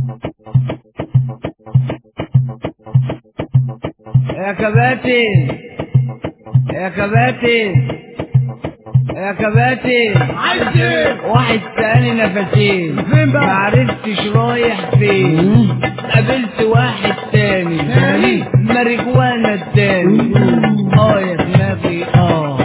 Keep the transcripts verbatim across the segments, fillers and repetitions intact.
يا كباتن يا كباتن يا كباتن، عايز ايه؟ واحد سألني نفسين فين بقى؟ معرفتش رايح فين. قابلت واحد تاني تاني؟ ماريجوانا التاني. اه يا دماغي اه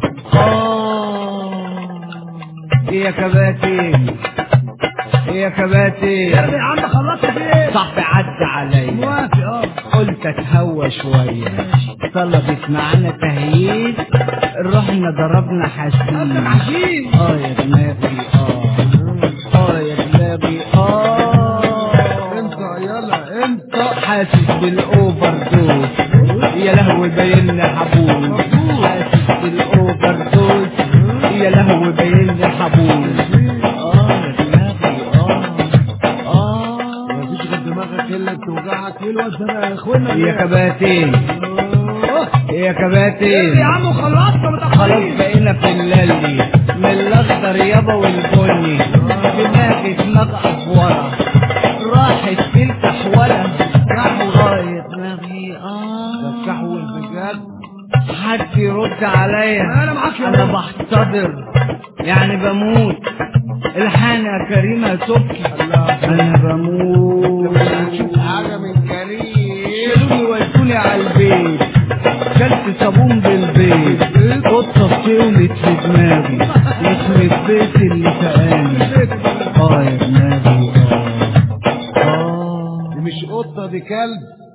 اه يا كباتن يا كباتن. يا عم خلصت في ايه؟ صاحبي عدى عليا موافق. اه قلت اتهوى شوية، طلبت معانا تهييس، رحنا ضربنا حشيش. حشيش. اه يا دماغي اه اه يا دماغي اه انت يلا انت حاسس بالاوفر دوز. يا لهوي باين لي حبوب. حاسس بالاوفر دوز. يا لهوي باين لي حبوب. اه يا دماغي اه اه مفيش غير دماغك اللي بتوجعك. ايه الواد ده يا اخوانا؟ يا كباتن يا كباتن. يا عم خلصنا متأخرين. خلاص بقينا في الليلي من الاخضر يابا والبني. دماغي دماغ افوره راحت في الكحوله. اه يا دماغي اه الكحول بجد. حد يرد عليا. انا معاك يا انا بابا. بحتضر يعني بموت. الحان يا كريمه تبكي. انا بموت. هنشوف حاجة من كريم. شيلوني ودوني على البيت. كلت صابون بالبيت. قطه بتولد في دماغي يخرب بيت اللي سقاني. اه يا دماغي اه اه دي مش قطة، دي كلب.